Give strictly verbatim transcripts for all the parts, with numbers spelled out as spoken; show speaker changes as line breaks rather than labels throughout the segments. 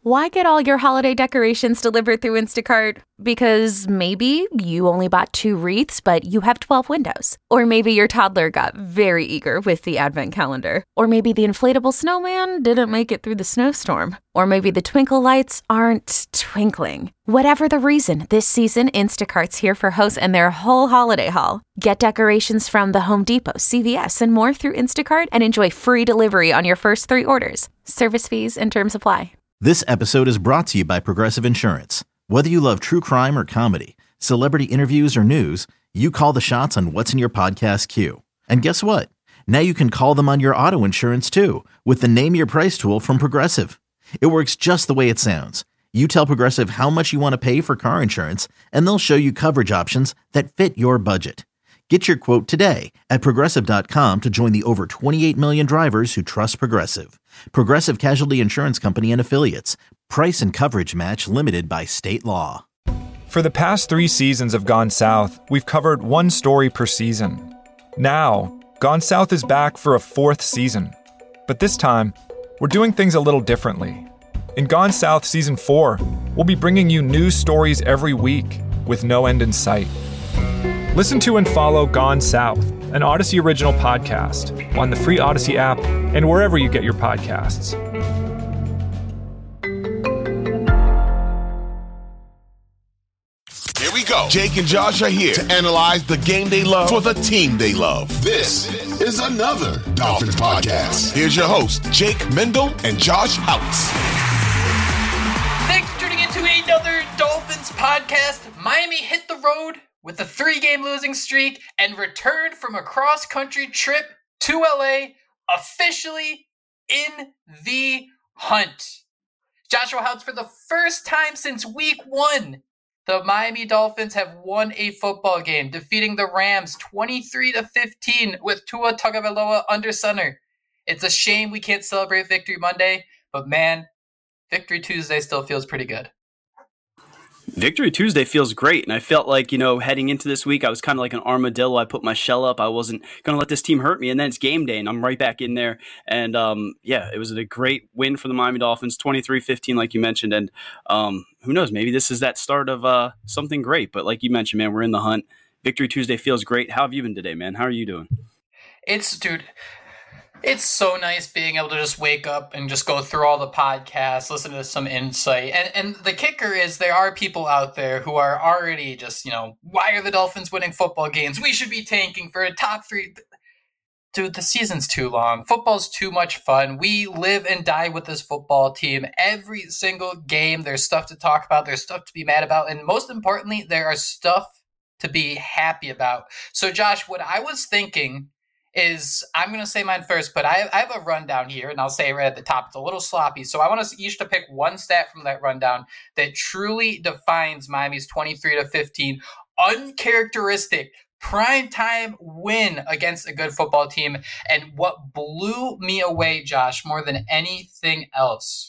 Why get all your holiday decorations delivered through Instacart? Because maybe you only bought two wreaths, but you have twelve windows. Or maybe your toddler got very eager with the advent calendar. Or maybe the inflatable snowman didn't make it through the snowstorm. Or maybe the twinkle lights aren't twinkling. Whatever the reason, this season, Instacart's here for hosts and their whole holiday haul. Get decorations from the Home Depot, C V S, and more through Instacart and enjoy free delivery on your first three orders. Service fees and terms apply.
This episode is brought to you by Progressive Insurance. Whether you love true crime or comedy, celebrity interviews or news, you call the shots on what's in your podcast queue. And guess what? Now you can call them on your auto insurance too with the Name Your Price tool from Progressive. It works just the way it sounds. You tell Progressive how much you want to pay for car insurance, and they'll show you coverage options that fit your budget. Get your quote today at Progressive dot com to join the over twenty-eight million drivers who trust Progressive. Progressive Casualty Insurance Company and Affiliates. Price and coverage match limited by state law.
For the past three seasons of Gone South, we've covered one story per season. Now, Gone South is back for a fourth season. But this time, we're doing things a little differently. In Gone South Season four, we'll be bringing you new stories every week with no end in sight. Listen to and follow Gone South, an Odyssey original podcast, on the free Odyssey app and wherever you get your podcasts.
Here we go. Jake and Josh are here to analyze the game they love for the team they love. This is another Dolphins podcast. Here's your host, Jake Mendel and Josh Houtz.
Thanks for tuning into another Dolphins podcast. Miami hit the road with a three-game losing streak and returned from a cross-country trip to L A, officially in the hunt. Joshua Houtz, for the first time since week one, the Miami Dolphins have won a football game, defeating the Rams twenty-three to fifteen with Tua Tagovailoa under center. It's a shame we can't celebrate Victory Monday, but man, Victory Tuesday still feels pretty good.
Victory Tuesday feels great, and I felt like, you know, heading into this week, I was kind of like an armadillo. I put my shell up. I wasn't going to let this team hurt me, and then it's game day, and I'm right back in there. And, um, yeah, it was a great win for the Miami Dolphins, twenty-three fifteen, like you mentioned, and um, who knows, maybe this is that start of uh, something great. But like you mentioned, man, we're in the hunt. Victory Tuesday feels great. How have you been today, man? How are you doing?
It's, dude... It's so nice being able to just wake up and just go through all the podcasts, listen to some insight. And and the kicker is there are people out there who are already just, you know, why are the Dolphins winning football games? We should be tanking for a top three. Dude, the season's too long. Football's too much fun. We live and die with this football team. Every single game, there's stuff to talk about. There's stuff to be mad about. And most importantly, there are stuff to be happy about. So, Josh, what I was thinking is, I'm going to say mine first, but I, I have a rundown here, and I'll say it right at the top. It's a little sloppy, so I want us each to pick one stat from that rundown that truly defines Miami's twenty-three to fifteen uncharacteristic primetime win against a good football team. And what blew me away, Josh, more than anything else,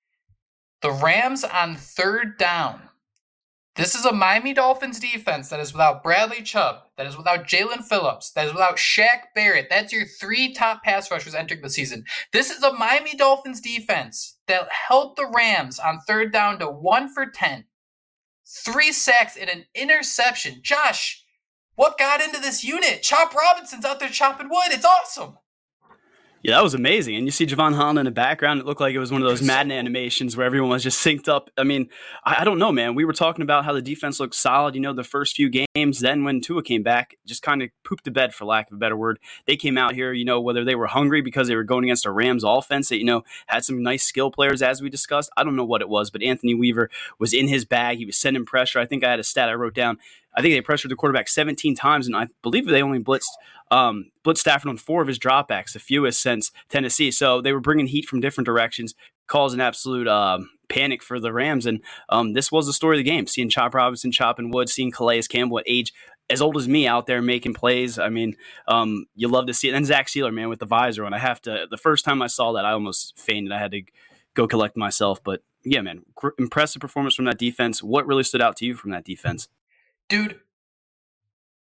the Rams on third down. This is a Miami Dolphins defense that is without Bradley Chubb, that is without Jalen Phillips, that is without Shaq Barrett. That's your three top pass rushers entering the season. This is a Miami Dolphins defense that held the Rams on third down to one for ten, three sacks and an interception. Josh, what got into this unit? Chop Robinson's out there chopping wood. It's awesome.
Yeah, that was amazing. And you see Javon Holland in the background. It looked like it was one of those Madden animations where everyone was just synced up. I mean, I, I don't know, man. We were talking about how the defense looked solid, you know, the first few games. Then when Tua came back, just kind of pooped the bed, for lack of a better word. They came out here, you know, whether they were hungry because they were going against a Rams offense that, you know, had some nice skill players, as we discussed. I don't know what it was, but Anthony Weaver was in his bag. He was sending pressure. I think I had a stat I wrote down. I think they pressured the quarterback seventeen times, and I believe they only blitzed um, blitzed Stafford on four of his dropbacks, the fewest since Tennessee. So they were bringing heat from different directions, caused an absolute um, panic for the Rams. And um, this was the story of the game, seeing Chop Robinson chopping wood, seeing Calais Campbell at age as old as me out there making plays. I mean, um, you love to see it. And then Zach Sealer, man, with the visor on. I have to, the first time I saw that, I almost fainted. I had to go collect myself. But yeah, man, cr- impressive performance from that defense. What really stood out to you from that defense?
Dude,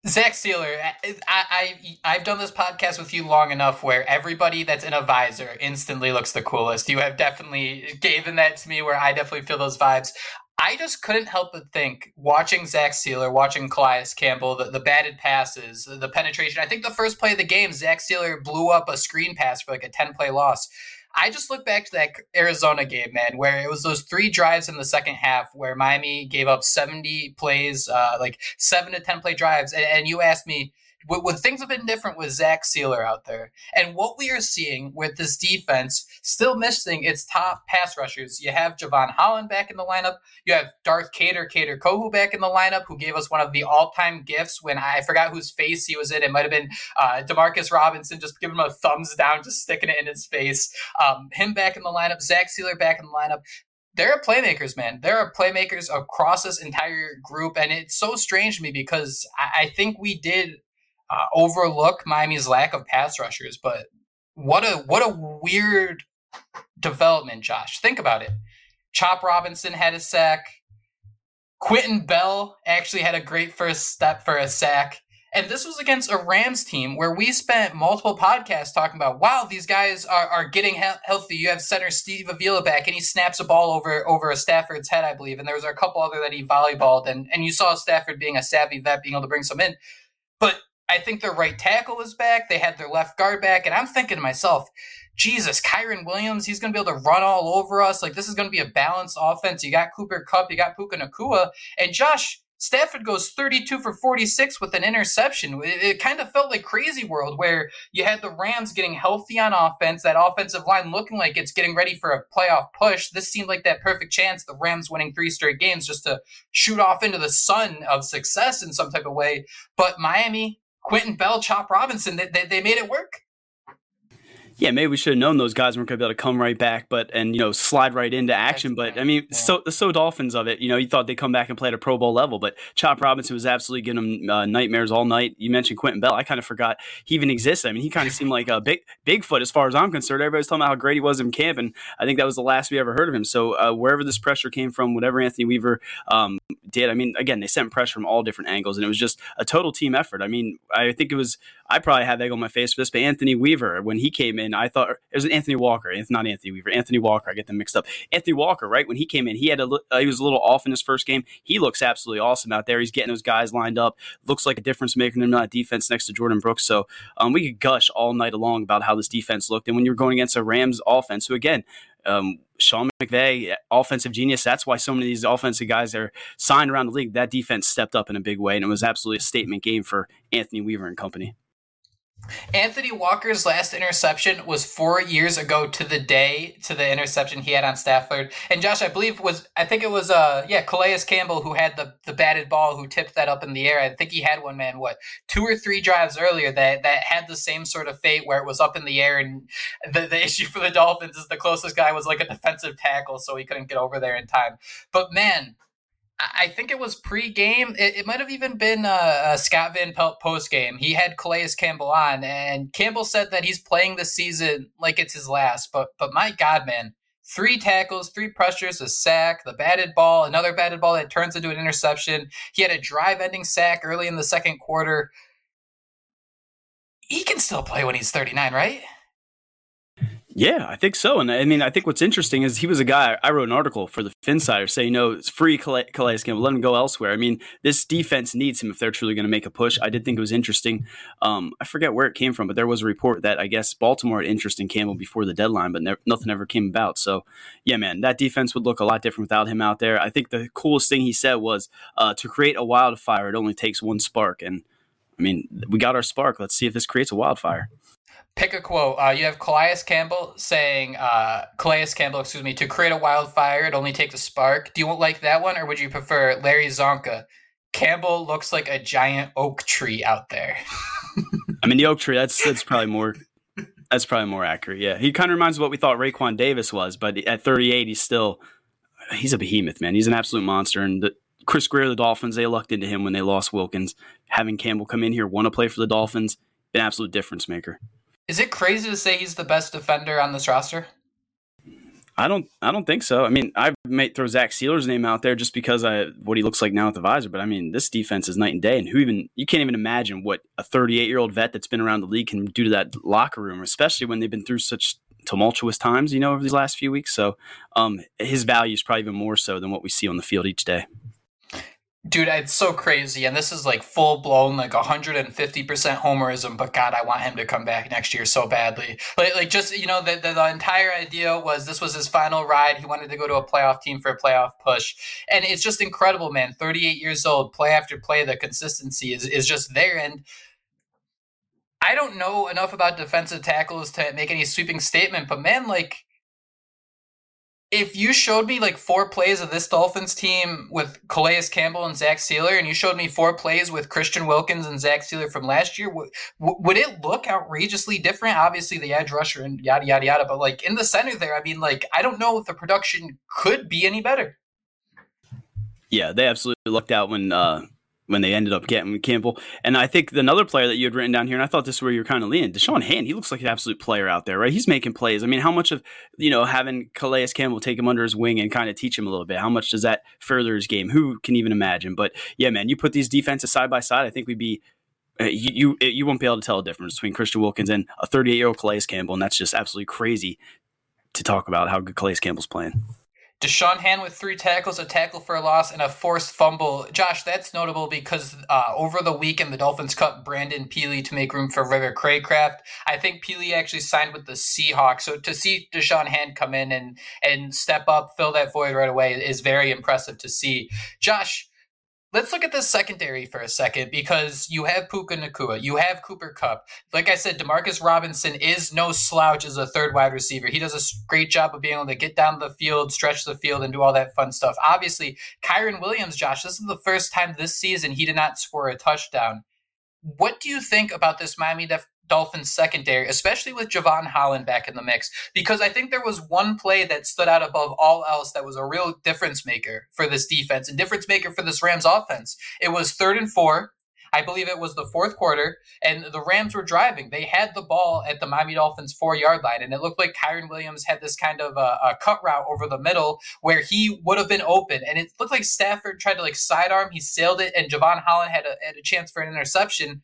Zach Sealer, I, I, I've done this podcast with you long enough where everybody that's in a visor instantly looks the coolest. You have definitely given that to me where I definitely feel those vibes. I just couldn't help but think, watching Zach Sealer, watching Calais Campbell, the, the batted passes, the penetration. I think the first play of the game, Zach Sealer blew up a screen pass for like a ten-play loss. I just look back to that Arizona game, man, where it was those three drives in the second half where Miami gave up seventy plays, uh, like seven to ten play drives. And, and you asked me, would, would things have been different with Zach Sealer out there? And what we are seeing with this defense, still missing its top pass rushers. You have Javon Holland back in the lineup. You have Darth Cater, Cater Kohu back in the lineup, who gave us one of the all-time gifts when I forgot whose face he was in. It might have been uh, Demarcus Robinson, just giving him a thumbs down, just sticking it in his face. Um, him back in the lineup, Zach Sealer back in the lineup. There are playmakers, man. There are playmakers across this entire group, and it's so strange to me because I, I think we did uh, overlook Miami's lack of pass rushers, but what a what a weird development, Josh. Think about it. Chop Robinson had a sack. Quentin Bell actually had a great first step for a sack. And this was against a Rams team where we spent multiple podcasts talking about, wow, these guys are, are getting he- healthy. You have center Steve Avila back, and he snaps a ball over over a Stafford's head, I believe. And there was a couple other that he volleyballed. And, and you saw Stafford being a savvy vet, being able to bring some in. But I think their right tackle was back. They had their left guard back. And I'm thinking to myself, Jesus, Kyron Williams, he's going to be able to run all over us. Like, this is going to be a balanced offense. You got Cooper Kupp, you got Puka Nacua. And Josh, Stafford goes thirty-two for forty-six with an interception. It, it kind of felt like Crazy World where you had the Rams getting healthy on offense, that offensive line looking like it's getting ready for a playoff push. This seemed like that perfect chance, the Rams winning three straight games just to shoot off into the sun of success in some type of way. But Miami, Quentin Bell, Chop Robinson, they, they, they made it work.
Yeah, maybe we should have known those guys weren't going to be able to come right back, but and you know slide right into action. But I mean, yeah. so the so Dolphins of it, you know, you thought they'd come back and play at a Pro Bowl level, but Chop Robinson was absolutely giving them uh, nightmares all night. You mentioned Quentin Bell, I kind of forgot he even existed. I mean, he kind of seemed like a big Bigfoot as far as I'm concerned. Everybody's talking about how great he was in camp, and I think that was the last we ever heard of him. So uh, wherever this pressure came from, whatever Anthony Weaver um, did, I mean, again, they sent pressure from all different angles, and it was just a total team effort. I mean, I think it was. I probably had egg on my face for this, but Anthony Weaver, when he came in, I thought it was Anthony Walker, not Anthony Weaver, Anthony Walker. I get them mixed up. Anthony Walker, right? When he came in, he had a uh, he was a little off in his first game. He looks absolutely awesome out there. He's getting those guys lined up. Looks like a difference maker in that defense next to Jordan Brooks. So um, we could gush all night long about how this defense looked. And when you're going against a Rams offense, who again, um, Sean McVay, offensive genius. That's why so many of these offensive guys are signed around the league. That defense stepped up in a big way, and it was absolutely a statement game for Anthony Weaver and company.
Anthony Walker's last interception was four years ago to the day to the interception he had on Stafford. And Josh, I believe was, I think it was, uh, yeah, Calais Campbell who had the, the batted ball, who tipped that up in the air. I think he had one, man, what, two or three drives earlier that, that had the same sort of fate where it was up in the air. And the, the issue for the Dolphins is the closest guy was like a defensive tackle, so he couldn't get over there in time. But man, I think it was pre-game. It, it might have even been uh, Scott Van Pelt post-game. He had Calais Campbell on, and Campbell said that he's playing this season like it's his last. But but my God, man, three tackles, three pressures, a sack, the batted ball, another batted ball that turns into an interception. He had a drive-ending sack early in the second quarter. He can still play when he's thirty-nine, right?
Yeah, I think so. And I mean, I think what's interesting is he was a guy, I wrote an article for the Finsider saying, no, it's free Calais, Calais Campbell, let him go elsewhere. I mean, this defense needs him if they're truly going to make a push. I did think it was interesting. Um, I forget where it came from, but there was a report that I guess Baltimore had interest in Campbell before the deadline, but ne- nothing ever came about. So, yeah, man, that defense would look a lot different without him out there. I think the coolest thing he said was uh, to create a wildfire, it only takes one spark. And, I mean, we got our spark. Let's see if this creates a wildfire.
Pick a quote. Uh, you have Calais Campbell saying, uh, Calais Campbell, excuse me, to create a wildfire, it only takes a spark. Do you like that one, or would you prefer Larry Zonka? Campbell looks like a giant oak tree out there.
I mean, the oak tree, that's that's probably more that's probably more accurate. Yeah, he kind of reminds of what we thought Raekwon Davis was, but at thirty-eight, he's still he's a behemoth, man. He's an absolute monster. And the, Chris Greer, the Dolphins, they lucked into him when they lost Wilkins. Having Campbell come in here, want to play for the Dolphins, an absolute difference maker.
Is it crazy to say he's the best defender on this roster?
I don't. I don't think so. I mean, I might throw Zach Sealer's name out there just because I what he looks like now with the visor. But I mean, this defense is night and day. And who even you can't even imagine what a thirty-eight year old vet that's been around the league can do to that locker room, especially when they've been through such tumultuous times, you know, over these last few weeks. So um, his value is probably even more so than what we see on the field each day.
Dude, it's so crazy, and this is like full-blown, like one hundred fifty percent homerism, but God, I want him to come back next year so badly. Like, like just, you know, the, the, the entire idea was this was his final ride. He wanted to go to a playoff team for a playoff push, and it's just incredible, man. thirty-eight years old, play after play, the consistency is, is just there, and I don't know enough about defensive tackles to make any sweeping statement, but man, like, if you showed me like four plays of this Dolphins team with Calais Campbell and Zach Sealer, and you showed me four plays with Christian Wilkins and Zach Sealer from last year, w- w- would it look outrageously different? Obviously, the edge rusher and yada, yada, yada. But like in the center there, I mean, like, I don't know if the production could be any better.
Yeah, they absolutely lucked out when uh, when they ended up getting Campbell. And I think another player that you had written down here, and I thought this is where you were kind of leaning, Deshaun Hand, he looks like an absolute player out there, right? He's making plays. I mean, how much of, you know, having Calais Campbell take him under his wing and kind of teach him a little bit, how much does that further his game? Who can even imagine? But yeah, man, you put these defenses side by side, I think we'd be, uh, you, you you won't be able to tell the difference between Christian Wilkins and a thirty-eight-year-old Calais Campbell, and that's just absolutely crazy to talk about how good Calais Campbell's playing.
Deshaun Hand with three tackles, a tackle for a loss, and a forced fumble. Josh, that's notable because uh, over the weekend, the Dolphins cut Brandon Peely to make room for River Craycraft. I think Peely actually signed with the Seahawks. So to see Deshaun Hand come in and, and step up, fill that void right away is very impressive to see. Josh, let's look at this secondary for a second because you have Puka Nacua, you have Cooper Kupp. Like I said, Demarcus Robinson is no slouch as a third wide receiver. He does a great job of being able to get down the field, stretch the field, and do all that fun stuff. Obviously, Kyren Williams, Josh, this is the first time this season he did not score a touchdown. What do you think about this Miami Def- Dolphins secondary, especially with Javon Holland back in the mix? Because I think there was one play that stood out above all else that was a real difference maker for this defense and difference maker for this Rams offense. It was third and four. I believe it was the fourth quarter, and the Rams were driving. They had the ball at the Miami Dolphins four-yard line, and it looked like Kyren Williams had this kind of a, a cut route over the middle where he would have been open, and it looked like Stafford tried to like sidearm. He sailed it, and Javon Holland had a, had a chance for an interception.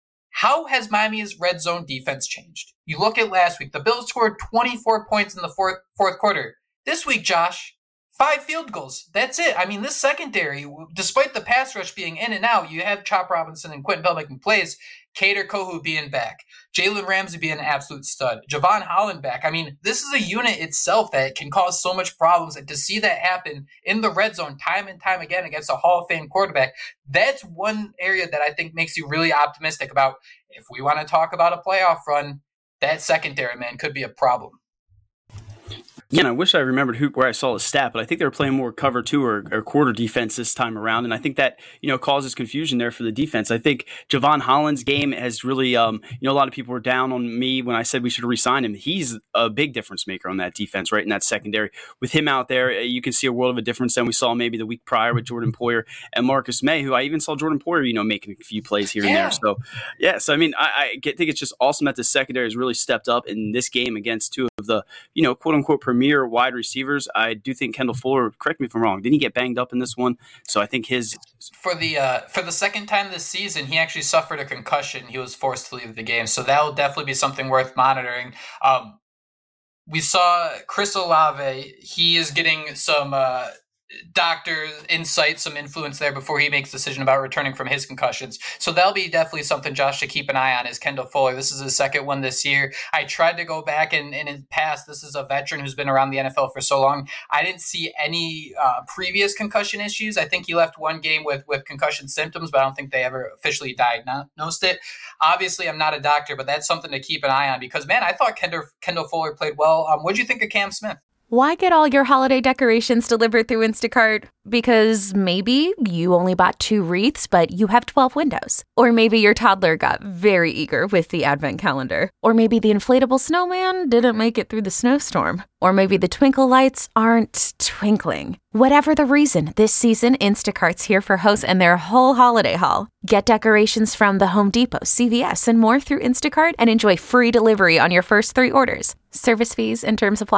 How has Miami's red zone defense changed? You look at last week, the Bills scored twenty-four points in the fourth fourth quarter. This week, Josh, five field goals. That's it. I mean, this secondary, despite the pass rush being in and out, you have Chop Robinson and Quentin Bell making plays, Kader Kohu being back, Jalen Ramsey being an absolute stud, Javon Holland back. I mean, this is a unit itself that can cause so much problems, and to see that happen in the red zone time and time again against a Hall of Fame quarterback, that's one area that I think makes you really optimistic about if we want to talk about a playoff run, that secondary, man, could be a problem.
Yeah, and I wish I remembered who, where I saw the stat, but I think they were playing more cover two or, or quarter defense this time around, and I think that, you know, causes confusion there for the defense. I think Javon Holland's game has really, um, you know, a lot of people were down on me when I said we should have re-signed him. He's a big difference maker on that defense, right, in that secondary. With him out there, you can see a world of a difference than we saw maybe the week prior with Jordan Poyer and Marcus May, who I even saw Jordan Poyer, you know, making a few plays here and
yeah.
there. So, yeah, so I mean, I, I get, think it's just awesome that the secondary has really stepped up in this game against two of the, you know, quote-unquote premier wide receivers. I do think Kendall Fuller, correct me if I'm wrong, didn't he get banged up in this one? So I think his
for the uh, for the second time this season, he actually suffered a concussion. He was forced to leave the game, so that will definitely be something worth monitoring. Um, we saw Chris Olave; he is getting some uh, doctor insight, some influence there before he makes a decision about returning from his concussions. So that'll be definitely something, Josh, to keep an eye on is Kendall Fuller. This is his second one this year. I tried to go back and in his past, this is a veteran who's been around the N F L for so long. I didn't see any uh, previous concussion issues. I think he left one game with, with concussion symptoms, but I don't think they ever officially diagnosed it. Obviously, I'm not a doctor, but that's something to keep an eye on because, man, I thought Kendall, Kendall Fuller played well. Um, what did you think of Cam Smith?
Why get all your holiday decorations delivered through Instacart? Because maybe you only bought two wreaths, but you have twelve windows. Or maybe your toddler got very eager with the advent calendar. Or maybe the inflatable snowman didn't make it through the snowstorm. Or maybe the twinkle lights aren't twinkling. Whatever the reason, this season, Instacart's here for hosts and their whole holiday haul. Get decorations from the Home Depot, C V S, and more through Instacart and enjoy free delivery on your first three orders. Service fees and terms apply.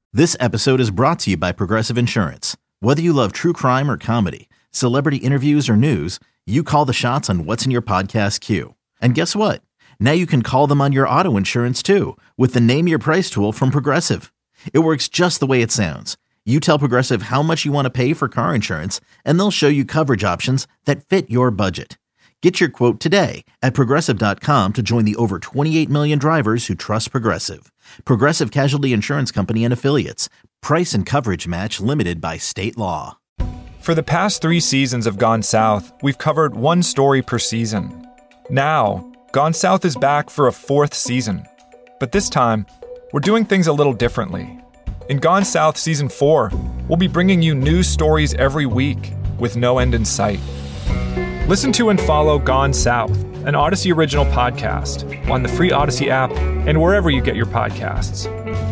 This episode is brought to you by Progressive Insurance. Whether you love true crime or comedy, celebrity interviews or news, you call the shots on what's in your podcast queue. And guess what? Now you can call them on your auto insurance too with the Name Your Price tool from Progressive. It works just the way it sounds. You tell Progressive how much you want to pay for car insurance, and they'll show you coverage options that fit your budget. Get your quote today at progressive dot com to join the over twenty-eight million drivers who trust Progressive. Progressive Casualty Insurance Company and Affiliates. Price and coverage match limited by state law.
For the past three seasons of Gone South, we've covered one story per season. Now, Gone South is back for a fourth season. But this time, we're doing things a little differently. In Gone South Season four, we'll be bringing you new stories every week with no end in sight. Listen to and follow Gone South, an Odyssey original podcast, on the free Odyssey app and wherever you get your podcasts.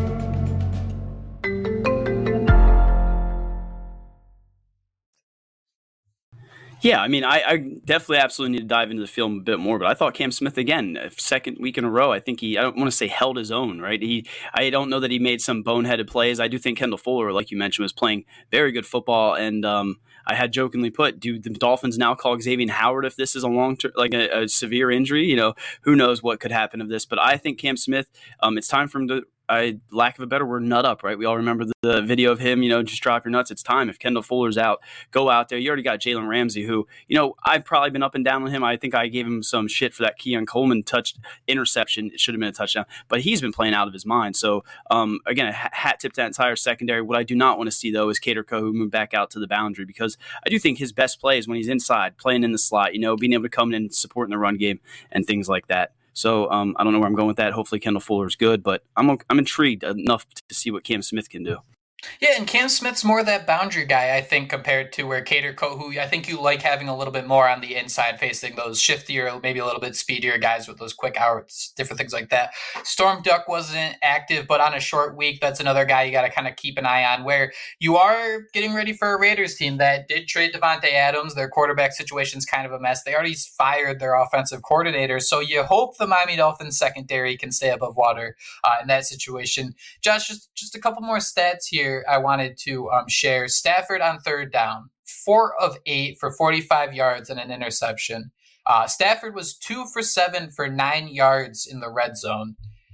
Yeah, I mean, I, I definitely absolutely need to dive into the film a bit more, but I thought Cam Smith, again, second week in a row, I think he, I don't want to say held his own, right? He, I don't know that he made some boneheaded plays. I do think Kendall Fuller, like you mentioned, was playing very good football, and um, I had jokingly put, do the Dolphins now call Xavier Howard if this is a long term, like a, a severe injury? You know, who knows what could happen of this, but I think Cam Smith, um, it's time for him to, I, lack of a better word, nut up, right? We all remember the, the video of him, you know, just drop your nuts. It's time. If Kendall Fuller's out, go out there. You already got Jalen Ramsey, who, you know, I've probably been up and down on him. I think I gave him some shit for that Keon Coleman touch interception. It should have been a touchdown, but he's been playing out of his mind. So, um, again, a hat tip to that entire secondary. What I do not want to see, though, is Kader Kohou move back out to the boundary, because I do think his best play is when he's inside, playing in the slot, you know, being able to come in and support in the run game and things like that. So um, I don't know where I'm going with that. Hopefully Kendall Fuller is good, but I'm I'm intrigued enough to see what Cam Smith can do.
Yeah, and Cam Smith's more that boundary guy, I think, compared to where Kader Kohou, I think you like having a little bit more on the inside facing those shiftier, maybe a little bit speedier guys with those quick outs, different things like that. Storm Duck wasn't active, but on a short week, that's another guy you got to kind of keep an eye on, where you are getting ready for a Raiders team that did trade Devontae Adams. Their quarterback situation's kind of a mess. They already fired their offensive coordinator, so you hope the Miami Dolphins secondary can stay above water uh, in that situation. Josh, just, just a couple more stats here I wanted to um, share. Stafford on third down, four of eight for forty-five yards and an interception. Uh, Stafford was two for seven for nine yards in the red zone.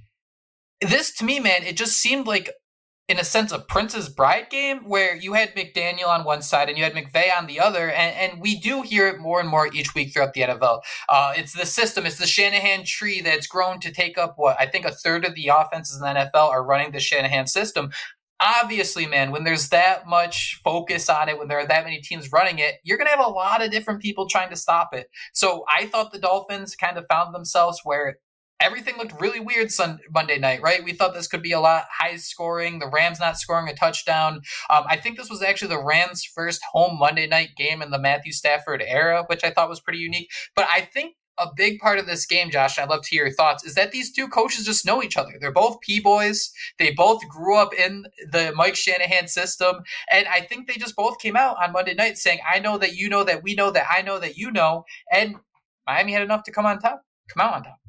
This, to me, man, it just seemed like, in a sense, a Princess Bride game where you had McDaniel on one side and you had McVay on the other, and, and we do hear it more and more each week throughout the N F L. Uh, it's the system, it's the Shanahan tree that's grown to take up what I think a third of the offenses in the N F L are running the Shanahan system. Obviously, man, when there's that much focus on it, when there are that many teams running it, you're going to have a lot of different people trying to stop it. So I thought the Dolphins kind of found themselves where everything looked really weird Sunday, Monday night, right? We thought this could be a lot high scoring, the Rams not scoring a touchdown. Um, I think this was actually the Rams' first home Monday night game in the Matthew Stafford era, which I thought was pretty unique. But I think a big part of this game, Josh, and I'd love to hear your thoughts, is that these two coaches just know each other. They're both P-boys. They both grew up in the Mike Shanahan system. And I think they just both came out on Monday night saying, I know that you know that we know that I know that you know. And Miami had enough to come on top, come out on top.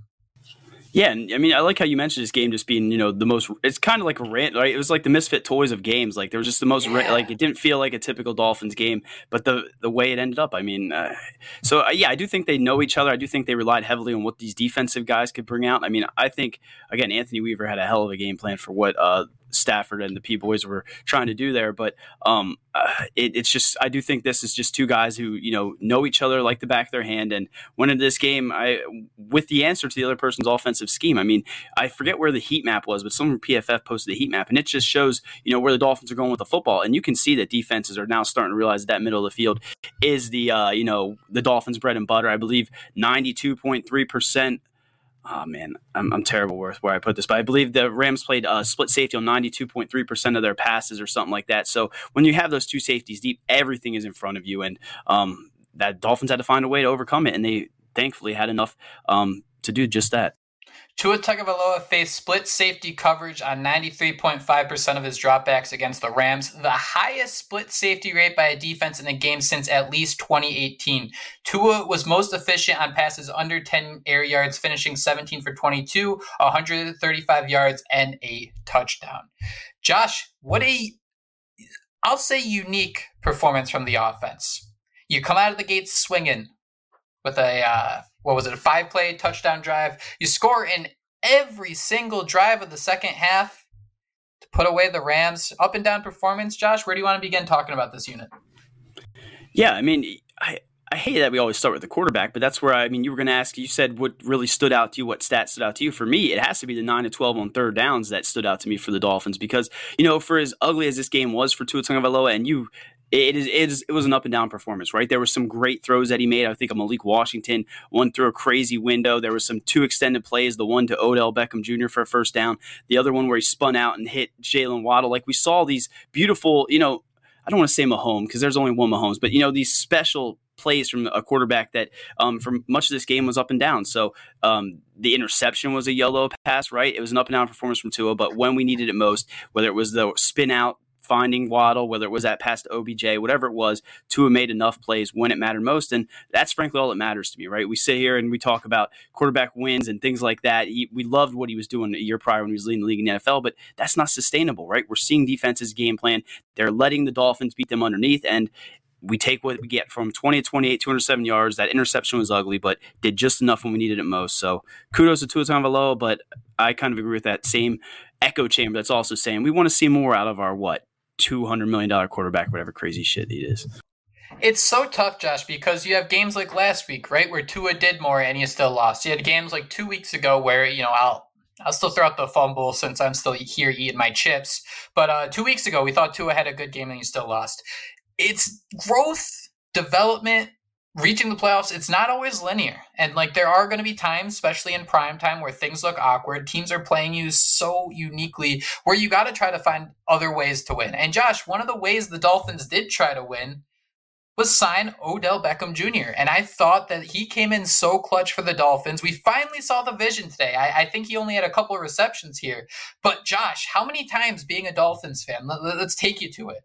Yeah, and I mean, I like how you mentioned this game just being, you know, the most, it's kind of like a rant, right? It was like the misfit toys of games. Like, there was just the most, yeah. like, it didn't feel like a typical Dolphins game, but the the way it ended up, I mean, uh, so uh, yeah, I do think they know each other. I do think they relied heavily on what these defensive guys could bring out. I mean, I think, again, Anthony Weaver had a hell of a game plan for what uh, Stafford and the P-boys were trying to do there, but um, uh, it, it's just, I do think this is just two guys who, you know, know each other like the back of their hand, and went into this game I with the answer to the other person's offensive scheme. I mean, I forget where the heat map was, but someone from P F F posted the heat map, and it just shows, you know, where the Dolphins are going with the football, and you can see that defenses are now starting to realize that middle of the field is the, uh, you know, the Dolphins' bread and butter. I believe ninety-two point three percent. Oh, man, I'm, I'm terrible with where I put this, but I believe the Rams played uh, split safety on ninety-two point three percent of their passes or something like that. So when you have those two safeties deep, everything is in front of you, and um, that Dolphins had to find a way to overcome it, and they thankfully had enough um, to do just that.
Tua Tagovailoa faced split safety coverage on ninety-three point five percent of his dropbacks against the Rams, the highest split safety rate by a defense in a game since at least twenty eighteen. Tua was most efficient on passes under ten air yards, finishing seventeen for twenty-two, one hundred thirty-five yards, and a touchdown. Josh, what a, I'll say unique performance from the offense. You come out of the gates swinging with a, uh, what was it, a five-play touchdown drive. You score in every single drive of the second half to put away the Rams. Up and down performance. Josh, where do you want to begin talking about this unit?
Yeah, I mean, I, I hate that we always start with the quarterback, but that's where, I mean, you were going to ask, you said what really stood out to you, what stats stood out to you. For me, it has to be the nine to twelve on third downs that stood out to me for the Dolphins because, you know, for as ugly as this game was for Tua Tagovailoa, and you, it is, it is, it was an up and down performance, right? There were some great throws that he made. I think of Malik Washington, one through a crazy window. There was some two extended plays, the one to Odell Beckham Junior for a first down, the other one where he spun out and hit Jalen Waddle. Like we saw these beautiful, you know, I don't want to say Mahomes because there's only one Mahomes, but, you know, these special plays from a quarterback that um, for much of this game was up and down. So um, the interception was a yellow pass, right? It was an up and down performance from Tua, but when we needed it most, whether it was the spin out, finding Waddle, whether it was that pass to O B J, whatever it was, Tua made enough plays when it mattered most. And that's frankly all that matters to me, right? We sit here and we talk about quarterback wins and things like that. He, we loved what he was doing a year prior when he was leading the league in the N F L, but that's not sustainable, right? We're seeing defenses game plan. They're letting the Dolphins beat them underneath, and we take what we get from twenty to twenty-eight, two hundred seven yards. That interception was ugly, but did just enough when we needed it most. So kudos to Tua Tagovailoa, but I kind of agree with that same echo chamber that's also saying we want to see more out of our, what, two hundred million dollars quarterback, whatever crazy shit it is.
It's so tough, Josh, because you have games like last week, right, where Tua did more and you still lost. You had games like two weeks ago where, you know, I'll I'll still throw out the fumble since I'm still here eating my chips. But uh, two weeks ago, we thought Tua had a good game and you still lost. It's growth, development, reaching the playoffs. It's not always linear. And like there are going to be times, especially in prime time, where things look awkward. Teams are playing you so uniquely where you got to try to find other ways to win. And Josh, one of the ways the Dolphins did try to win was sign Odell Beckham Junior And I thought that he came in so clutch for the Dolphins. We finally saw the vision today. I, I think he only had a couple of receptions here. But Josh, how many times being a Dolphins fan, let, let's take you to it.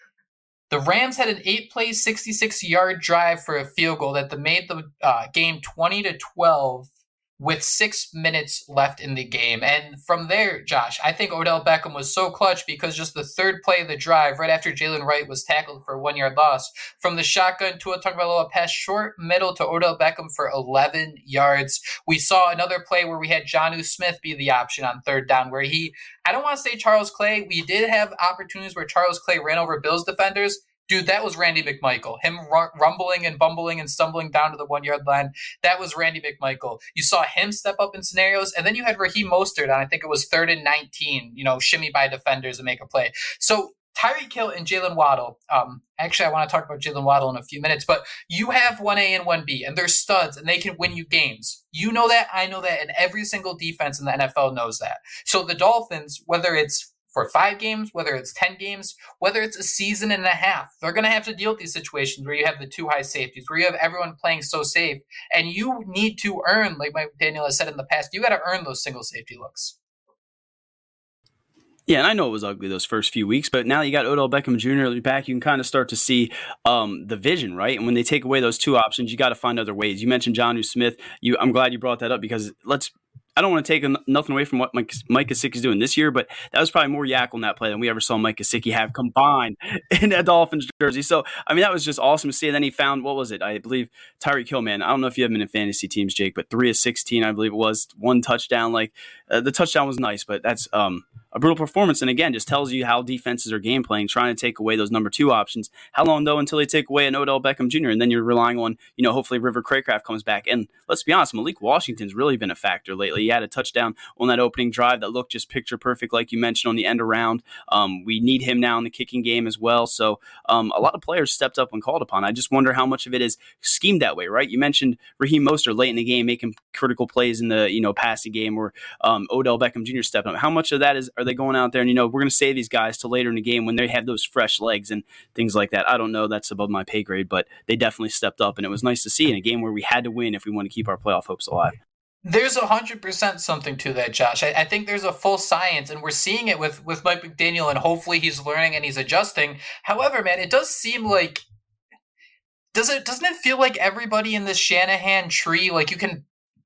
The Rams had an eight-play, sixty-six-yard drive for a field goal that made the uh, game twenty to twelve with six minutes left in the game. And from there, Josh, I think Odell Beckham was so clutch because just the third play of the drive, right after Jalen Wright was tackled for a one-yard loss, from the shotgun, Tua Tagovailoa pass short middle to Odell Beckham for eleven yards. We saw another play where we had Jonnu Smith be the option on third down, where he, I don't want to say Charles Clay, we did have opportunities where Charles Clay ran over Bills defenders. Dude, that was Randy McMichael. Him r- rumbling and bumbling and stumbling down to the one-yard line. That was Randy McMichael. You saw him step up in scenarios, and then you had Raheem Mostert on, I think it was third and nineteen, you know, shimmy by defenders and make a play. So Tyreek Hill and Jalen Waddle, um, actually I want to talk about Jalen Waddle in a few minutes, but you have one A and one B, and they're studs, and they can win you games. You know that, I know that, and every single defense in the N F L knows that. So the Dolphins, whether it's for five games, whether it's ten games, whether it's a season and a half, they're going to have to deal with these situations where you have the two high safeties, where you have everyone playing so safe, and you need to earn, like Mike Daniel has said in the past, you got to earn those single safety looks.
Yeah, and I know it was ugly those first few weeks, but now you got Odell Beckham Junior back, you can kind of start to see um, the vision, right? And when they take away those two options, you got to find other ways. You mentioned Jonnu Smith. You, I'm glad you brought that up because let's I don't want to take nothing away from what Mike, Mike Gesicki is doing this year, but that was probably more yak on that play than we ever saw Mike Gesicki have combined in that Dolphins jersey. So, I mean, that was just awesome to see. And then he found, what was it? I believe Tyreek Hill, man. I don't know if you have him in fantasy teams, Jake, but three of sixteen, I believe it was. One touchdown. Like, uh, the touchdown was nice, but that's um, a brutal performance. And again, just tells you how defenses are game playing, trying to take away those number two options. How long, though, until they take away an Odell Beckham Junior? And then you're relying on, you know, hopefully River Craycraft comes back. And let's be honest, Malik Washington's really been a factor lately. He had a touchdown on that opening drive that looked just picture perfect, like you mentioned, on the end around. Um, we need him now in the kicking game as well. So um, a lot of players stepped up when called upon. I just wonder how much of it is schemed that way, right? You mentioned Raheem Mostert late in the game making critical plays in the, you know, passing game, or um, Odell Beckham Junior stepping up. How much of that is are they going out there and, you know, we're going to save these guys till later in the game when they have those fresh legs and things like that? I don't know. That's above my pay grade, but they definitely stepped up, and it was nice to see in a game where we had to win if we want to keep our playoff hopes alive.
There's one hundred percent something to that, Josh. I, I think there's a full science, and we're seeing it with, with Mike McDaniel, and hopefully he's learning and he's adjusting. However, man, it does seem like – does it, doesn't it feel like everybody in this Shanahan tree, like you can –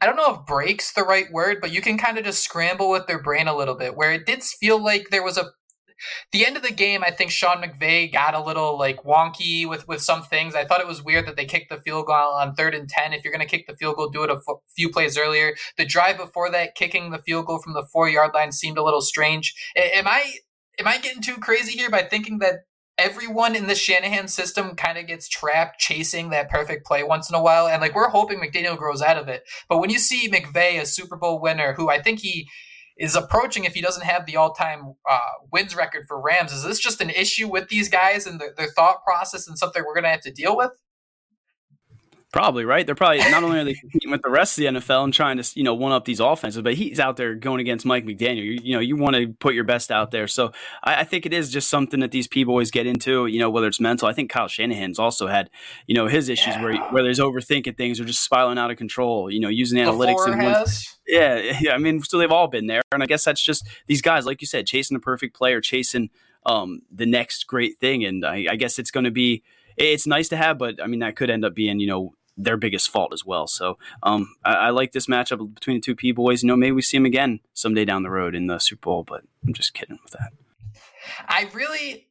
I don't know if breaks the right word, but you can kind of just scramble with their brain a little bit, where it did feel like there was a the end of the game. I think Sean McVay got a little like wonky with, with some things. I thought it was weird that they kicked the field goal on third and ten. If you're going to kick the field goal, do it a f- few plays earlier. The drive before that, kicking the field goal from the four yard line seemed a little strange. A- am I, am I getting too crazy here by thinking that everyone in the Shanahan system kind of gets trapped chasing that perfect play once in a while? And like, we're hoping McDaniel grows out of it. But when you see McVay, a Super Bowl winner, who I think he is approaching if he doesn't have the all-time uh, wins record for Rams, is this just an issue with these guys and their, their thought process and something we're going to have to deal with?
Probably, right? They're probably not only are they competing with the rest of the N F L and trying to, you know, one up these offenses, but he's out there going against Mike McDaniel. You, you know, you want to put your best out there. So I, I think it is just something that these people always get into, you know, whether it's mental. I think Kyle Shanahan's also had, you know, his issues yeah. where where there's overthinking things or just spiraling out of control, you know, using analytics. And
has.
Yeah, yeah. I mean, so they've all been there. And I guess that's just these guys, like you said, chasing the perfect play or chasing um, the next great thing. And I, I guess it's going to be, it's nice to have, but I mean, that could end up being, you know, their biggest fault as well. So um, I, I like this matchup between the two P boys. You know, maybe we see them again someday down the road in the Super Bowl, but I'm just kidding with that.
I really,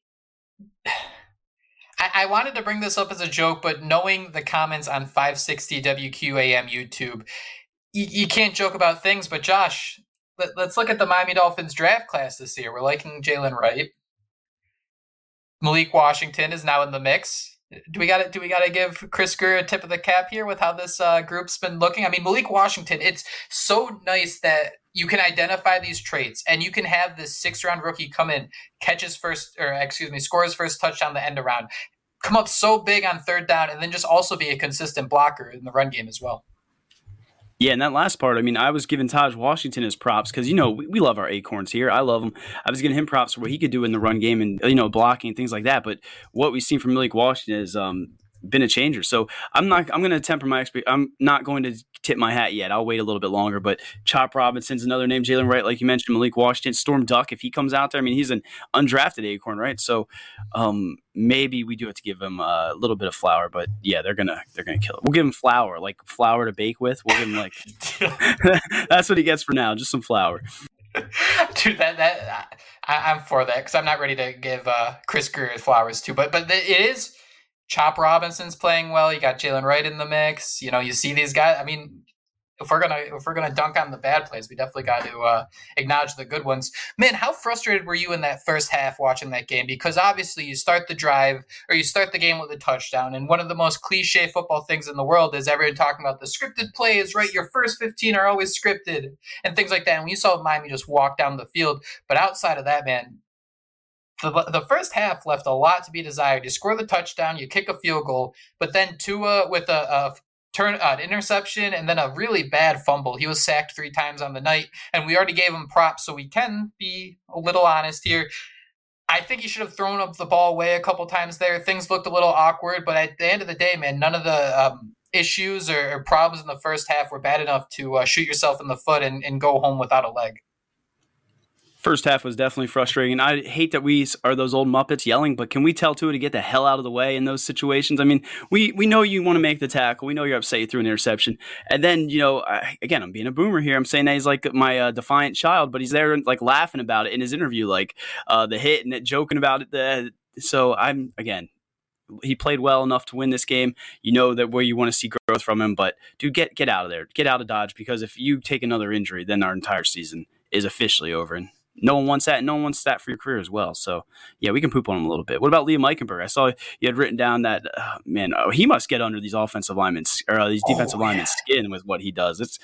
I, I wanted to bring this up as a joke, but knowing the comments on five sixty W Q A M YouTube, you, you can't joke about things. But Josh, let, let's look at the Miami Dolphins draft class this year. We're liking Jalen Wright. Malik Washington is now in the mix. Do we got to do we got to give Chris Grier a tip of the cap here with how this uh, group's been looking? I mean, Malik Washington, it's so nice that you can identify these traits and you can have this sixth round rookie come in, catch his first, or excuse me, score his first touchdown the end around, come up so big on third down, and then just also be a consistent blocker in the run game as well.
Yeah, and that last part, I mean, I was giving Taj Washington his props because, you know, we, we love our acorns here. I love him. I was giving him props for what he could do in the run game and, you know, blocking and things like that. But what we've seen from Malik Washington has um, been a changer. So I'm not, I'm going to temper my expect. I'm not going to tip my hat yet. I'll wait a little bit longer. But Chop Robinson's another name, Jalen Wright, like you mentioned, Malik Washington, Storm Duck, if he comes out there, I mean, he's an undrafted acorn, right? So um, maybe we do have to give him a little bit of flour. But yeah, they're gonna they're gonna kill it. We'll give him flour, like flour to bake with. We'll give him like that's what he gets for now, just some flour.
Dude, that that I, I'm for that because I'm not ready to give uh, Chris Grier flowers too. But but it is. Chop Robinson's playing well. You got Jalen Wright in the mix. You know, you see these guys. I mean, if we're gonna if we're gonna dunk on the bad plays, we definitely got to uh, acknowledge the good ones. Man, how frustrated were you in that first half watching that game? Because obviously, you start the drive or you start the game with a touchdown, and one of the most cliche football things in the world is everyone talking about the scripted plays. Right, your first fifteen are always scripted and things like that. And we saw Miami just walk down the field, but outside of that, man. The, the first half left a lot to be desired. You score the touchdown, you kick a field goal, but then Tua with a, a turn, uh, an interception, and then a really bad fumble. He was sacked three times on the night, and we already gave him props, so we can be a little honest here. I think he should have thrown up the ball away a couple times there. Things looked a little awkward, but at the end of the day, man, none of the um, issues or, or problems in the first half were bad enough to uh, shoot yourself in the foot and, and go home without a leg.
First half was definitely frustrating. I hate that we are those old Muppets yelling, but can we tell Tua to get the hell out of the way in those situations? I mean, we we know you want to make the tackle. We know you're upset you threw an interception. And then, you know, I, again, I'm being a boomer here. I'm saying that he's like my uh, defiant child, but he's there like laughing about it in his interview, like uh, the hit and it, joking about it. The, so I'm, again, he played well enough to win this game. You know that where you want to see growth from him, but dude, get, get out of there. Get out of Dodge, because if you take another injury, then our entire season is officially over. And no one wants that. And no one wants that for your career as well. So, yeah, we can poop on him a little bit. What about Liam Eichenberg? I saw you had written down that, uh, man, oh, he must get under these offensive linemen or uh, these defensive oh, linemen's yeah. skin with what he does. It's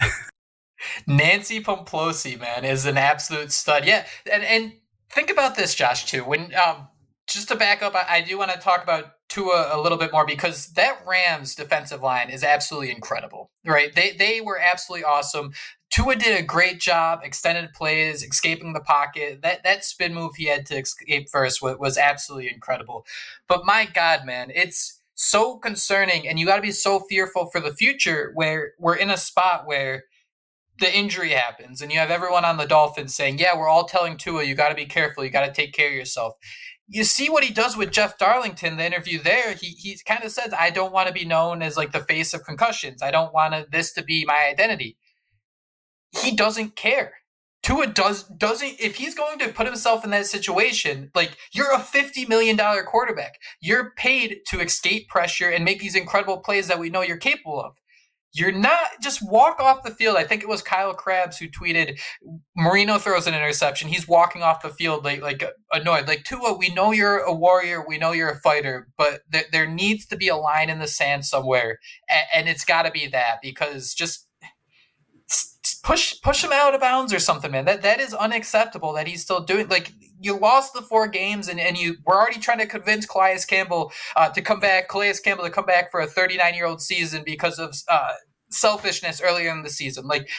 Nancy Pomplosi, man, is an absolute stud. Yeah, and and think about this, Josh, too. When um, just to back up, I, I do want to talk about Tua a little bit more, because that Rams defensive line is absolutely incredible, right? They they were absolutely awesome. Tua did a great job, extended plays, escaping the pocket. That that spin move he had to escape first was, was absolutely incredible. But my God, man, it's so concerning, and you got to be so fearful for the future where we're in a spot where the injury happens, and you have everyone on the Dolphins saying, yeah, we're all telling Tua, you got to be careful, you got to take care of yourself. you see what he does with Jeff Darlington, the interview there. He he kind of says, I don't want to be known as like the face of concussions. I don't want to, this to be my identity. He doesn't care. Tua does, doesn't, if he's going to put himself in that situation, like, you're a fifty million dollars quarterback. You're paid to escape pressure and make these incredible plays that we know you're capable of. You're not, just walk off the field. I think it was Kyle Krabs who tweeted, Marino throws an interception. He's walking off the field like, like annoyed. Like, Tua, we know you're a warrior. We know you're a fighter, but th- there needs to be a line in the sand somewhere. And, and it's got to be that, because just push push him out of bounds or something, man. That that is unacceptable that he's still doing. Like, you lost the four games, and, and you were already trying to convince Calais Campbell uh, to come back, Calais Campbell to come back for a thirty-nine-year-old season because of uh, selfishness earlier in the season. Like,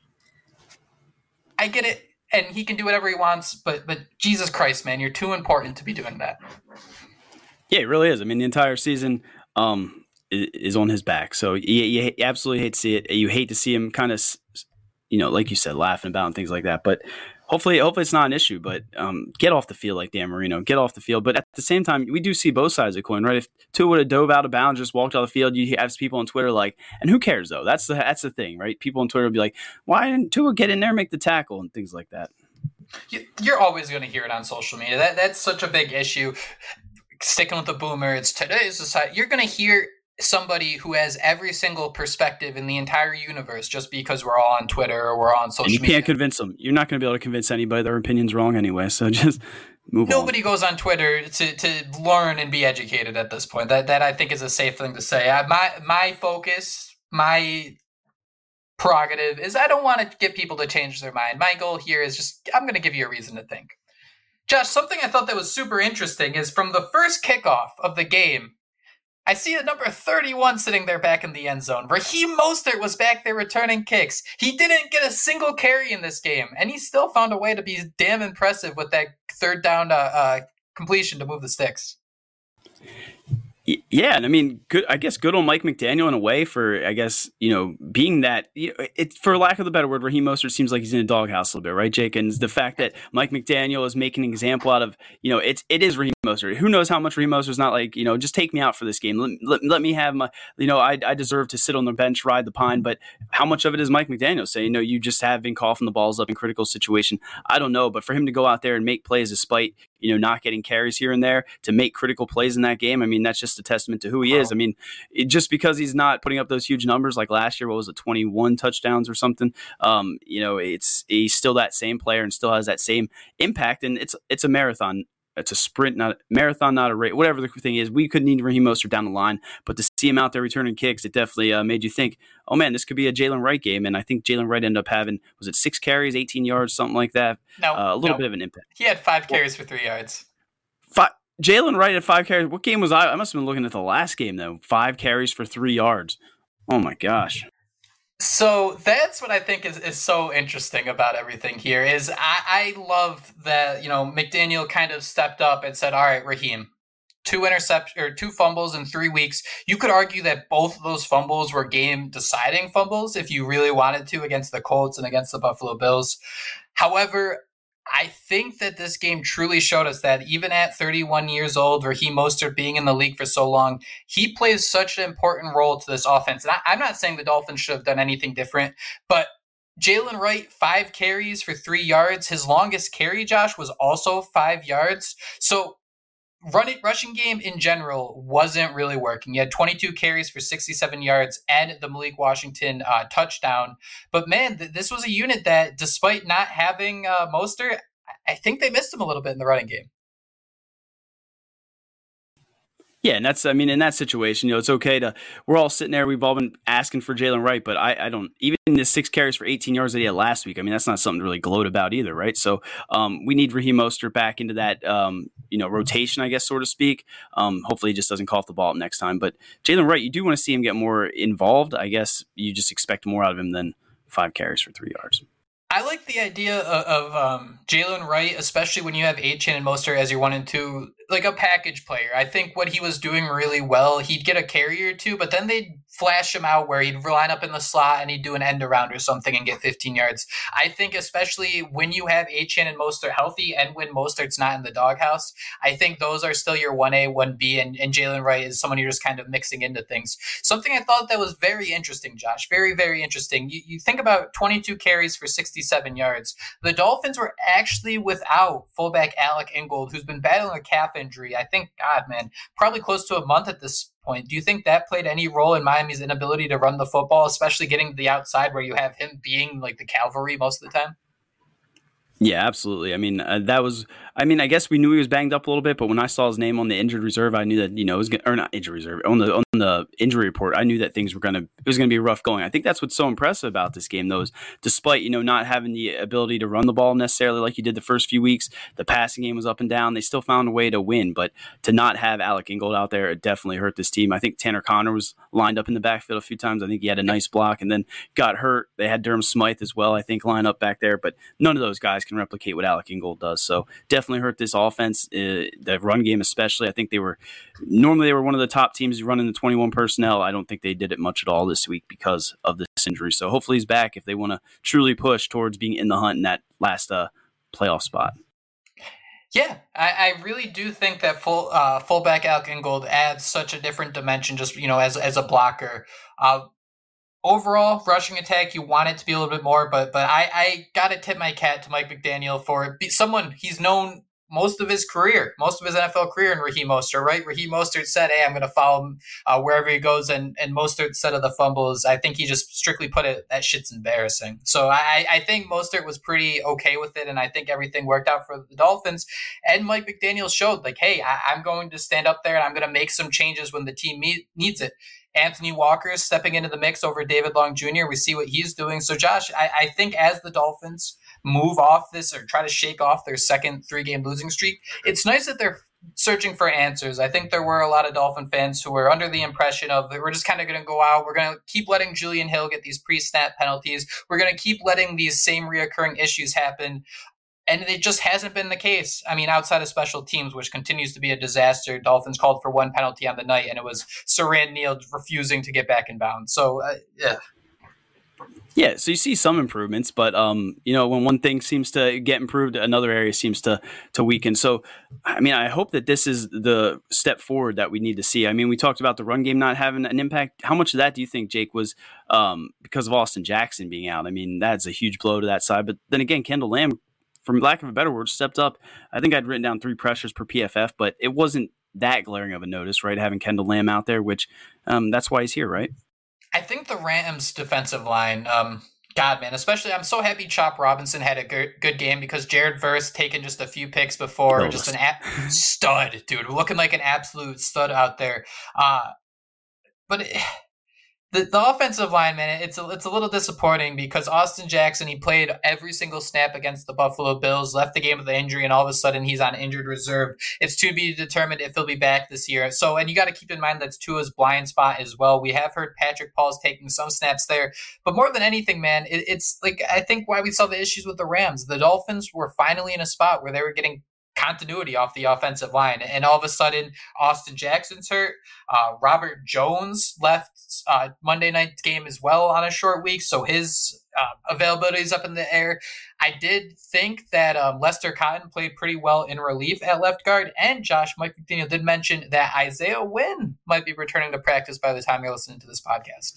I get it, and he can do whatever he wants, but but Jesus Christ, man, you're too important to be doing that.
Yeah, it really is. I mean, the entire season um, is, is on his back, so you, you absolutely hate to see it. You hate to see him kind of, you know, like you said, laughing about and things like that. But hopefully, hopefully it's not an issue. But um, get off the field like Dan Marino. Get off the field. But at the same time, we do see both sides of the coin, right? If Tua would have dove out of bounds, just walked out of the field, you have people on Twitter like, and who cares though? That's the that's the thing, right? People on Twitter will be like, why didn't Tua get in there and make the tackle and things like that?
You're always going to hear it on social media. That that's such a big issue. Sticking with the boomer, it's today's society. You're going to hear somebody who has every single perspective in the entire universe just because we're all on Twitter or we're on social media.
And you can't convince them. You're not going to be able to convince anybody their opinion's wrong anyway, so just move
Nobody
on.
goes on Twitter to, to learn and be educated at this point. That that I think is a safe thing to say. I, my my focus, my prerogative is I don't want to get people to change their mind. My goal here is just, I'm going to give you a reason to think. Josh, something I thought that was super interesting is from the first kickoff of the game, I see a number thirty-one sitting there back in the end zone. Raheem Mostert was back there returning kicks. He didn't get a single carry in this game, and he still found a way to be damn impressive with that third down uh, uh, completion to move the sticks.
Yeah, and I mean, good. I guess good on Mike McDaniel in a way for, I guess, you know, being that, you know, it, for lack of a better word, Raheem Mostert seems like he's in a doghouse a little bit, right, Jake? And the fact that Mike McDaniel is making an example out of, you know, it's it is Raheem Mostert. Who knows how much Raheem Mostert's not like, you know, just take me out for this game. Let, let, let me have my, you know, I, I deserve to sit on the bench, ride the pine. But how much of it is Mike McDaniel saying, you know, you just have been coughing the balls up in critical situation? I don't know. But for him to go out there and make plays despite, you know, not getting carries here and there, to make critical plays in that game, I mean, that's just a testament to who he is. I mean, it, just because he's not putting up those huge numbers like last year, what was it, twenty-one touchdowns or something? Um, you know, it's he's still that same player and still has that same impact. And it's it's a marathon. It's a sprint, not a marathon, not a race. Whatever the thing is, we could need Raheem Mostert down the line, but to see him out there returning kicks, it definitely uh, made you think, oh man, this could be a Jalen Wright game. And I think Jalen Wright ended up having, was it six carries, eighteen yards, something like that?
No,
uh, a little
no.
bit of an impact.
He had five carries well, for three yards.
Five. Jalen Wright at five carries. What game was I? I must have been looking at the last game, though. Five carries for three yards. Oh, my gosh.
So that's what I think is, is so interesting about everything here is I, I love that, you know, McDaniel kind of stepped up and said, all right, Raheem, two interceptions or two fumbles in three weeks. You could argue that both of those fumbles were game deciding fumbles if you really wanted to against the Colts and against the Buffalo Bills. However, I think that this game truly showed us that even at thirty-one years old, Raheem Mostert being in the league for so long, he plays such an important role to this offense. And I, I'm not saying the Dolphins should have done anything different, but Jalen Wright, five carries for three yards. His longest carry, Josh, was also five yards. So running rushing game in general wasn't really working. He had twenty-two carries for sixty-seven yards and the Malik Washington uh, touchdown. But man, th- this was a unit that, despite not having uh, Mostert, I think they missed him a little bit in the running game.
Yeah, and that's, I mean, in that situation, you know, it's okay to, we're all sitting there, we've all been asking for Jalen Wright, but I, I don't, even the six carries for eighteen yards that he had last week, I mean, that's not something to really gloat about either, right? So um, we need Raheem Mostert back into that, um, you know, rotation, I guess, so to speak. Um, hopefully he just doesn't cough the ball up next time. But Jalen Wright, you do want to see him get more involved. I guess you just expect more out of him than five carries for three yards.
I like the idea of, of um, Jalen Wright, especially when you have Achane and Mostert as your one and two like a package player. I think what he was doing really well, he'd get a carry or two, but then they'd flash him out where he'd line up in the slot and he'd do an end around or something and get fifteen yards. I think especially when you have Achane and Mostert healthy and when Mostert's not in the doghouse, I think those are still your one A, one B, and, and Jalen Wright is someone you're just kind of mixing into things. Something I thought that was very interesting, Josh, very, very interesting. You, you think about twenty-two carries for sixty-seven yards. The Dolphins were actually without fullback Alec Ingold, who's been battling a calf injury, I think, God, man, probably close to a month at this point. Do you think that played any role in Miami's inability to run the football, especially getting to the outside where you have him being like the cavalry most of the time?
Yeah, absolutely. I mean, uh, that was, I mean, I guess we knew he was banged up a little bit, but when I saw his name on the injured reserve, I knew that, you know, it was gonna, or not injured reserve, on the on the injury report, I knew that things were going to, it was going to be rough going. I think that's what's so impressive about this game, though, is despite, you know, not having the ability to run the ball necessarily like you did the first few weeks, the passing game was up and down. They still found a way to win, but to not have Alec Ingold out there, it definitely hurt this team. I think Tanner Connor was lined up in the backfield a few times. I think he had a nice block and then got hurt. They had Durham Smythe as well, I think, line up back there, but none of those guys can replicate what Alec Ingold does. So definitely hurt this offense, uh, the run game especially. I think they were normally they were one of the top teams running the twenty-one personnel. I don't think they did it much at all this week because of this injury. So hopefully he's back if they want to truly push towards being in the hunt in that last uh, playoff spot.
Yeah, I, I really do think that full uh, fullback Alec Ingold adds such a different dimension just, you know, as as a blocker. Uh, Overall, rushing attack, you want it to be a little bit more, but but I, I got to tip my cap to Mike McDaniel for someone he's known most of his career, most of his N F L career in Raheem Mostert, right? Raheem Mostert said, hey, I'm going to follow him uh, wherever he goes, and, and Mostert said of the fumbles, I think he just strictly put it, that shit's embarrassing. So I, I think Mostert was pretty okay with it, and I think everything worked out for the Dolphins. And Mike McDaniel showed, like, hey, I, I'm going to stand up there, and I'm going to make some changes when the team meet, needs it. Anthony Walker is stepping into the mix over David Long Junior We see what he's doing. So, Josh, I, I think as the Dolphins move off this or try to shake off their second three-game losing streak, it's nice that they're searching for answers. I think there were a lot of Dolphin fans who were under the impression of we're just kind of going to go out. We're going to keep letting Julian Hill get these pre-snap penalties. We're going to keep letting these same reoccurring issues happen. And it just hasn't been the case. I mean, outside of special teams, which continues to be a disaster, Dolphins called for one penalty on the night, and it was Saran Neal refusing to get back in bounds. So, uh, yeah.
Yeah, so you see some improvements, but um, you know, when one thing seems to get improved, another area seems to to weaken. So, I mean, I hope that this is the step forward that we need to see. I mean, we talked about the run game not having an impact. How much of that do you think, Jake, was um, because of Austin Jackson being out? I mean, that's a huge blow to that side. But then again, Kendall Lamb, for lack of a better word, stepped up. I think I'd written down three pressures per P F F, but it wasn't that glaring of a notice, right? Having Kendall Lamb out there, which um, that's why he's here, right?
I think the Rams defensive line, um, God, man, especially I'm so happy Chop Robinson had a good, good game because Jared Verse taken just a few picks before, oh, just an a- stud, dude, looking like an absolute stud out there. Uh, but it, the, the offensive line, man, it's a, it's a little disappointing because Austin Jackson, he played every single snap against the Buffalo Bills, left the game with the injury, and all of a sudden he's on injured reserve. It's to be determined if he'll be back this year. So, and you got to keep in mind that's Tua's blind spot as well. We have heard Patrick Paul's taking some snaps there, but more than anything, man, it, it's like, I think why we saw the issues with the Rams. The Dolphins were finally in a spot where they were getting continuity off the offensive line. And all of a sudden, Austin Jackson's hurt. Uh, Robert Jones left uh, Monday night's game as well on a short week, so his uh, availability is up in the air. I did think that um, Lester Cotton played pretty well in relief at left guard, and Josh, Mike McDaniel did mention that Isaiah Wynn might be returning to practice by the time you're listening to this podcast.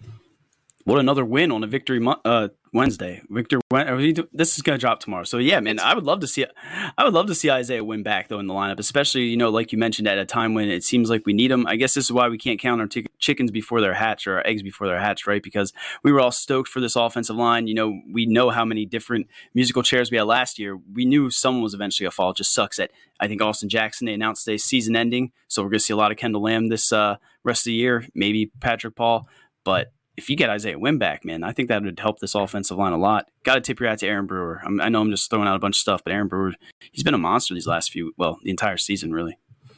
What another win on a victory uh, Wednesday. Victor, this is going to drop tomorrow. So yeah, man, I would love to see. I would love to see Isaiah Wynn back though in the lineup, especially you know, like you mentioned, at a time when it seems like we need him. I guess this is why we can't count our t- chickens before they're hatched or our eggs before they're hatched, right? Because we were all stoked for this offensive line. You know, we know how many different musical chairs we had last year. We knew someone was eventually a fall. It just sucks that I think Austin Jackson, they announced a season ending, so we're going to see a lot of Kendall Lamb this uh, rest of the year. Maybe Patrick Paul, but if you get Isaiah Wynn back, man, I think that would help this offensive line a lot. Got to tip your hat to Aaron Brewer. I'm, I know I'm just throwing out a bunch of stuff, but Aaron Brewer, he's been a monster these last few, well, the entire season, really.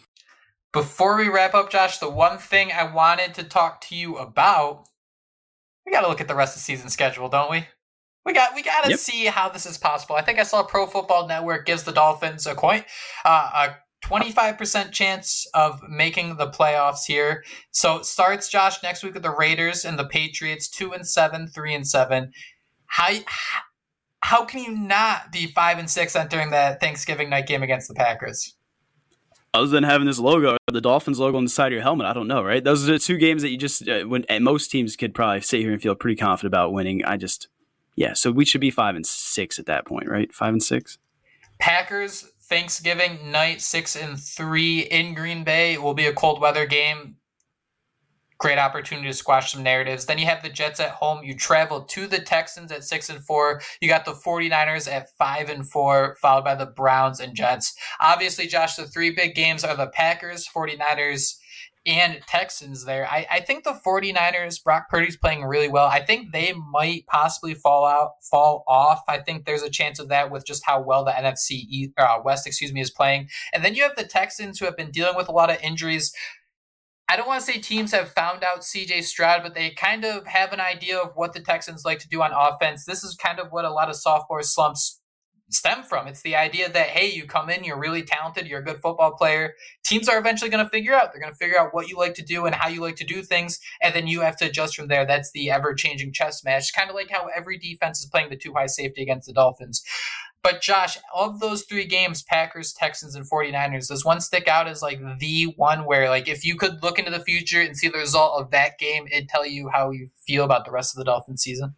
Before we wrap up, Josh, the one thing I wanted to talk to you about, we got to look at the rest of the season schedule, don't we? We got we got to yep. see how this is possible. I think I saw Pro Football Network gives the Dolphins a coin, uh, a twenty-five percent chance of making the playoffs here. So it starts, Josh, next week with the Raiders and the Patriots, two and seven, three and seven. How how can you not be five and six entering that Thanksgiving night game against the Packers?
Other than having this logo, the Dolphins logo on the side of your helmet, I don't know, right? Those are the two games that you just, uh, when and most teams could probably sit here and feel pretty confident about winning. I just, yeah, so we should be five and six at that point, right? Five and six.
Packers Thanksgiving night, six and three in Green Bay. It will be a cold weather game. Great opportunity to squash some narratives. Then you have the Jets at home. You travel to the Texans at six and four. You got the 49ers at five and four, followed by the Browns and Jets. Obviously, Josh, the three big games are the Packers, 49ers, and Texans there. I, I think the 49ers, Brock Purdy's playing really well. I think they might possibly fall out, fall off. I think there's a chance of that with just how well the N F C uh, West, excuse me, is playing. And then you have the Texans, who have been dealing with a lot of injuries. I don't want to say teams have found out C J Stroud, but they kind of have an idea of what the Texans like to do on offense. This is kind of what a lot of sophomore slumps stem from. It's the idea that, hey, you come in, you're really talented, you're a good football player. Teams are eventually going to figure out. They're going to figure out what you like to do and how you like to do things, and then you have to adjust from there. That's the ever-changing chess match, kind of like how every defense is playing the two-high safety against the Dolphins. But Josh, of those three games, Packers, Texans, and 49ers, does one stick out as like the one where, like, if you could look into the future and see the result of that game, it'd tell you how you feel about the rest of the Dolphins season?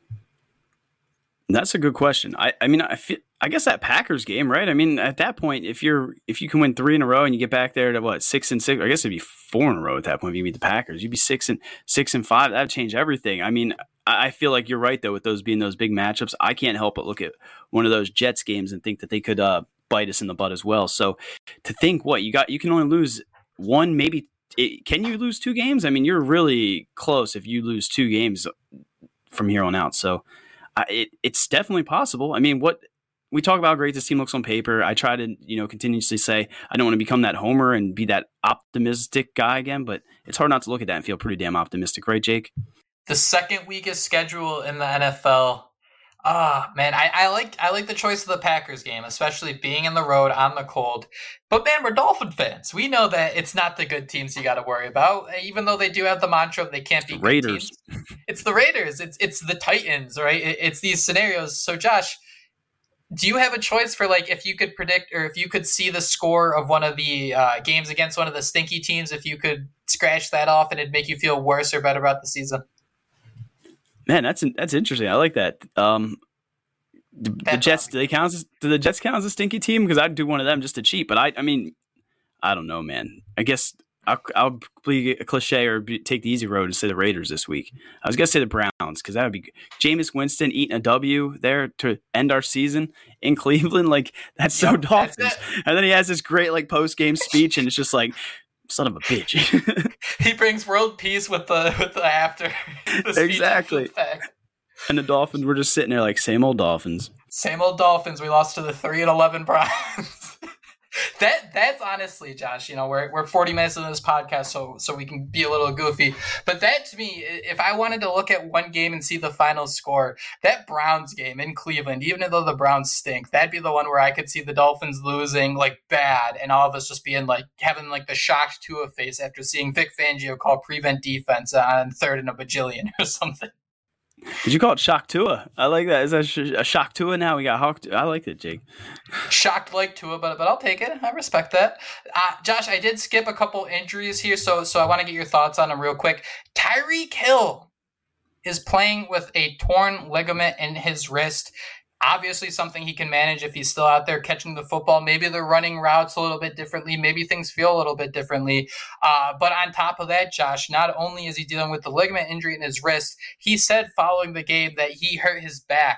That's a good question. I, I mean, I feel, I guess that Packers game, right? I mean, at that point, if you're if you can win three in a row and you get back there to what six and six, I guess it'd be four in a row at that point. If you beat the Packers, you'd be six and six and five. That'd change everything. I mean, I feel like you're right though with those being those big matchups. I can't help but look at one of those Jets games and think that they could uh, bite us in the butt as well. So to think what you got, you can only lose one, maybe. It, can you lose two games? I mean, you're really close if you lose two games from here on out. So. I, it, it's definitely possible. I mean, what we talk about how great this team looks on paper. I try to, you know, continuously say I don't want to become that homer and be that optimistic guy again, but it's hard not to look at that and feel pretty damn optimistic, right, Jake?
The second weakest schedule in the N F L. Ah, man, I, I like I like the choice of the Packers game, especially being in the road on the cold. But man, we're Dolphin fans. We know that it's not the good teams you got to worry about, even though they do have the mantra of they can't be good
Raiders.
teams. It's the Raiders. It's it's the Titans, right? It, it's these scenarios. So, Josh, do you have a choice for, like, if you could predict or if you could see the score of one of the uh, games against one of the stinky teams, if you could scratch that off and it'd make you feel worse or better about the season?
Man, that's that's interesting. I like that. Um, the, the Jets, do they count as, do the Jets count as a stinky team? Because I'd do one of them just to cheat. But I, I mean, I don't know, man. I guess I'll, I'll be a cliche or be, take the easy road and say the Raiders this week. I was gonna say the Browns because that would be good. Jameis Winston eating a W there to end our season in Cleveland. Like that's so yep, Dolphins. That's and then he has this great like post game speech, and it's just like. Son of a bitch.
He brings world peace with the with the after. The
exactly. And the Dolphins were just sitting there like same old Dolphins.
Same old Dolphins. We lost to the three and eleven Browns. that that's honestly, Josh. You know, we're we're forty minutes into this podcast, so so we can be a little goofy. But that to me, if I wanted to look at one game and see the final score, that Browns game in Cleveland, even though the Browns stink, that'd be the one where I could see the Dolphins losing like bad, and all of us just being like having like the shocked Tua face after seeing Vic Fangio call prevent defense on third and a bajillion or something.
Did you call it Shock Tua? I like that. Is that a Shock Tua now? We got Hawk. I like it, Jake.
Shocked like Tua, but but I'll take it. I respect that. Uh, Josh, I did skip a couple injuries here, so so I want to get your thoughts on them real quick. Tyreek Hill is playing with a torn ligament in his wrist. Obviously something he can manage if he's still out there catching the football. Maybe they're running routes a little bit differently. Maybe things feel a little bit differently. Uh, but on top of that, Josh, not only is he dealing with the ligament injury in his wrist, he said following the game that he hurt his back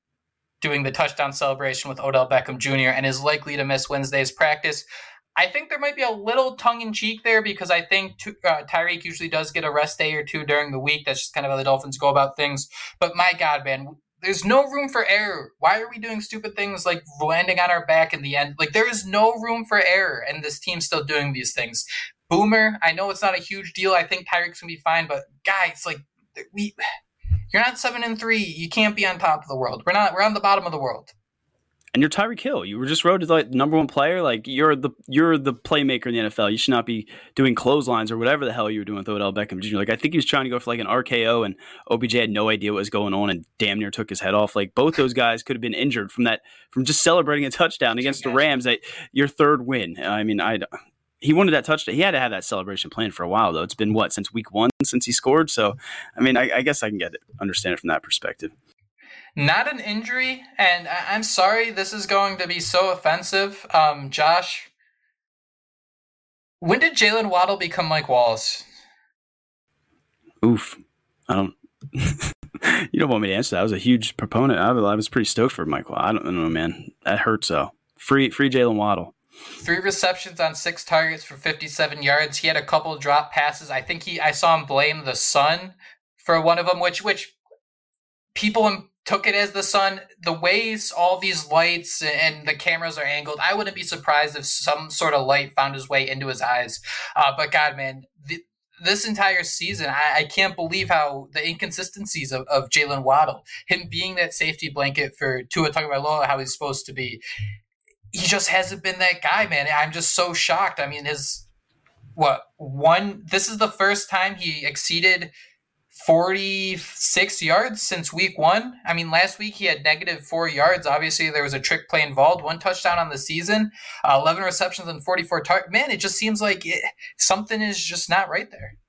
doing the touchdown celebration with Odell Beckham Junior and is likely to miss Wednesday's practice. I think there might be a little tongue-in-cheek there because I think uh, Tyreek usually does get a rest day or two during the week. That's just kind of how the Dolphins go about things. But my God, man, there's no room for error. Why are we doing stupid things like landing on our back in the end? Like, there is no room for error, and this team's still doing these things. Boomer, I know it's not a huge deal. I think Tyreek's going to be fine, but guys, like, we, you're not seven and three. You can't be on top of the world. We're not. We're on the bottom of the world.
And you're Tyreek Hill. You were just voted like number one player. Like you're the you're the playmaker in the N F L. You should not be doing clotheslines or whatever the hell you were doing with Odell Beckham Junior Like I think he was trying to go for like an R K O, and O B J had no idea what was going on and damn near took his head off. Like both those guys could have been injured from that from just celebrating a touchdown against the Rams. That your third win. I mean, I he wanted that touchdown. He had to have that celebration planned for a while though. It's been what since week one since he scored. So I mean, I, I guess I can get it, understand it from that perspective.
Not an injury, and I- I'm sorry this is going to be so offensive. Um, Josh, when did Jalen Waddle become Mike Wallace?
Oof. I don't you don't want me to answer that. I was a huge proponent. I was, I was pretty stoked for Mike Waddle. I don't, I don't know, man. That hurts though. Free free Jalen Waddle.
Three receptions on six targets for fifty-seven yards. He had a couple of drop passes. I think he I saw him blame the sun for one of them, which which people took it as the sun. The ways all these lights and the cameras are angled, I wouldn't be surprised if some sort of light found his way into his eyes. Uh, but God, man, the, this entire season, I, I can't believe how the inconsistencies of, of Jalen Waddle, him being that safety blanket for Tua Tagovailoa, how he's supposed to be, he just hasn't been that guy, man. I'm just so shocked. I mean, his what one? This is the first time he exceeded forty-six yards since week one. I mean, last week he had negative four yards. Obviously, there was a trick play involved. One touchdown on the season, uh, eleven receptions and forty-four targets. Man, it just seems like it, something is just not right there.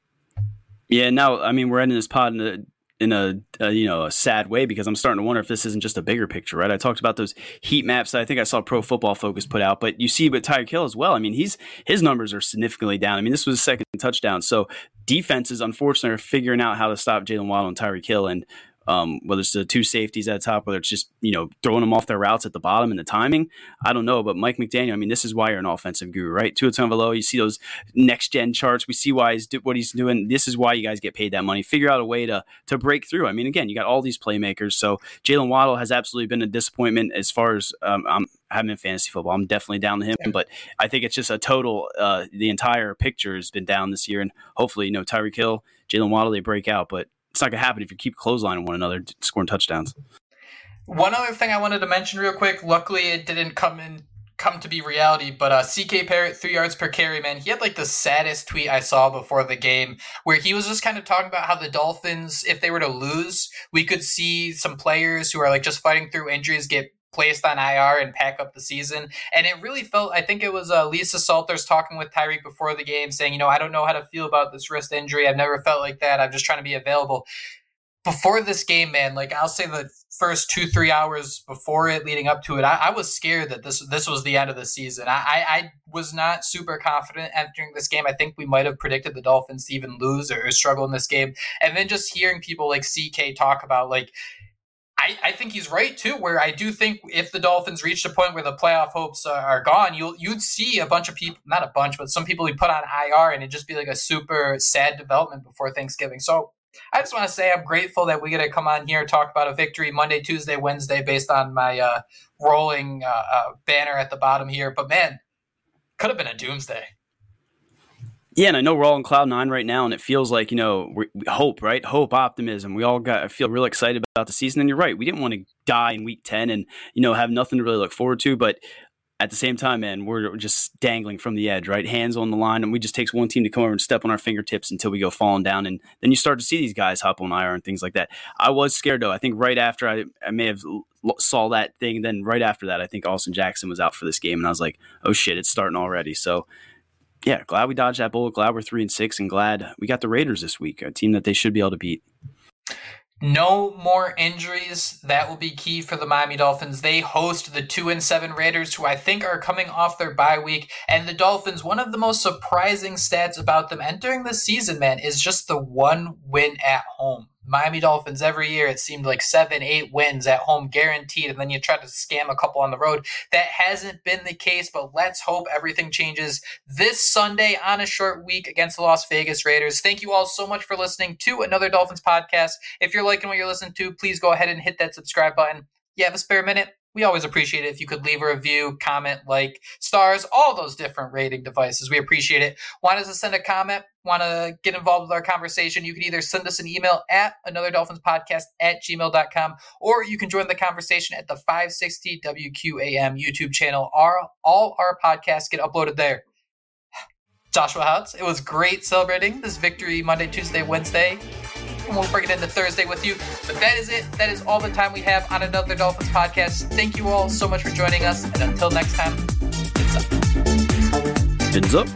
Yeah, now, I mean, we're ending this pod in a, in a, a you know a sad way because I'm starting to wonder if this isn't just a bigger picture, right? I talked about those heat maps that I think I saw Pro Football Focus put out, but you see with Tyreek Hill as well. I mean, he's his numbers are significantly down. I mean, this was his second touchdown, so defenses, unfortunately, are figuring out how to stop Jalen Waddle and Tyreek Hill, and um, whether it's the two safeties at the top, whether it's just you know throwing them off their routes at the bottom and the timing, I don't know. But Mike McDaniel, I mean, this is why you're an offensive guru, right? Tua Tagovailoa, you see those next gen charts, we see why he's do, what he's doing. This is why you guys get paid that money. Figure out a way to to break through. I mean, again, you got all these playmakers. So Jalen Waddle has absolutely been a disappointment as far as um, I'm. I haven't been fantasy football. I'm definitely down to him, but I think it's just a total. Uh, the entire picture has been down this year, and hopefully, you know, Tyreek Hill, Jalen Waddle, they break out. But it's not gonna happen if you keep clotheslining one another, scoring touchdowns.
One other thing I wanted to mention real quick. Luckily, it didn't come in come to be reality, but uh, C K Parrott, three yards per carry, man. He had like the saddest tweet I saw before the game where he was just kind of talking about how the Dolphins, if they were to lose, we could see some players who are like just fighting through injuries get placed on I R and pack up the season. And it really felt, I think it was uh, Lisa Salters talking with Tyreek before the game saying, you know, I don't know how to feel about this wrist injury. I've never felt like that. I'm just trying to be available. Before this game, man, like I'll say the first two, three hours before it, leading up to it, I, I was scared that this this was the end of the season. I, I, I was not super confident entering this game. I think we might have predicted the Dolphins to even lose or, or struggle in this game. And then just hearing people like C K talk about like, I, I think he's right too, where I do think if the Dolphins reached a point where the playoff hopes are, are gone, you'll, you'd see a bunch of people, not a bunch, but some people we put on I R and it'd just be like a super sad development before Thanksgiving. So I just want to say I'm grateful that we get to come on here and talk about a victory Monday, Tuesday, Wednesday based on my uh, rolling uh, uh, banner at the bottom here. But man, could have been a doomsday.
Yeah, and I know we're all in cloud nine right now, and it feels like, you know, we, hope, right? Hope, optimism. We all got, I feel real excited about the season. And you're right. We didn't want to die in week ten and, you know, have nothing to really look forward to. But at the same time, man, we're just dangling from the edge, right? Hands on the line. And we just takes one team to come over and step on our fingertips until we go falling down. And then you start to see these guys hop on I R and things like that. I was scared, though. I think right after I, I may have saw that thing, then right after that, I think Austin Jackson was out for this game. And I was like, oh, shit, it's starting already. So, yeah, glad we dodged that bullet. Glad we're three and six, and glad we got the Raiders this week, a team that they should be able to beat.
No more injuries. That will be key for the Miami Dolphins. They host the two and seven Raiders, who I think are coming off their bye week. And the Dolphins, one of the most surprising stats about them entering the season, man, is just the one win at home. Miami Dolphins, every year, it seemed like seven, eight wins at home guaranteed, and then you try to scam a couple on the road. That hasn't been the case, but let's hope everything changes this Sunday on a short week against the Las Vegas Raiders. Thank you all so much for listening to another Dolphins podcast. If you're liking what you're listening to, please go ahead and hit that subscribe button. You have a spare minute? we always appreciate it if you could leave a review, comment, like, stars, all those different rating devices. We appreciate it. Want us to send a comment? Want to get involved with our conversation? You can either send us an email at another dolphins podcast at gmail dot com, or you can join the conversation at the five sixty W Q A M YouTube channel. Our, all our podcasts get uploaded there. Joshua Houts, it was great celebrating this victory Monday, Tuesday, Wednesday. And we'll bring it into Thursday with you. But that is it. That is all the time we have on Another Dolphins podcast. Thank you all so much for joining us. And until next time, fins up.
Fins up.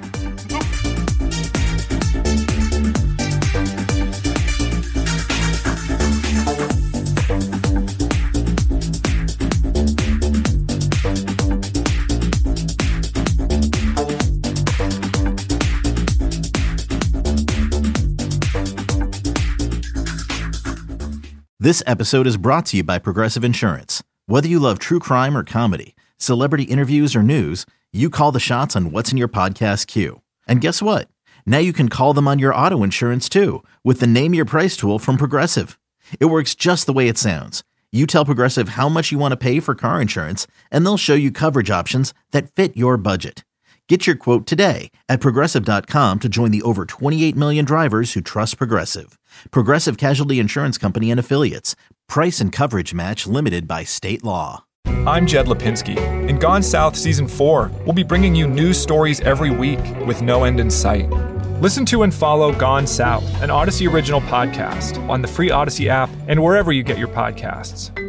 This episode is brought to you by Progressive Insurance. Whether you love true crime or comedy, celebrity interviews or news, you call the shots on what's in your podcast queue. And guess what? Now you can call them on your auto insurance too with the Name Your Price tool from Progressive. It works just the way it sounds. You tell Progressive how much you want to pay for car insurance, and they'll show you coverage options that fit your budget. Get your quote today at Progressive dot com to join the over twenty-eight million drivers who trust Progressive. Progressive Casualty Insurance Company and Affiliates. Price and coverage match limited by state law.
I'm Jed Lipinski. In Gone South Season four, we'll be bringing you news stories every week with no end in sight. Listen to and follow Gone South, an Odyssey original podcast, on the free Odyssey app and wherever you get your podcasts.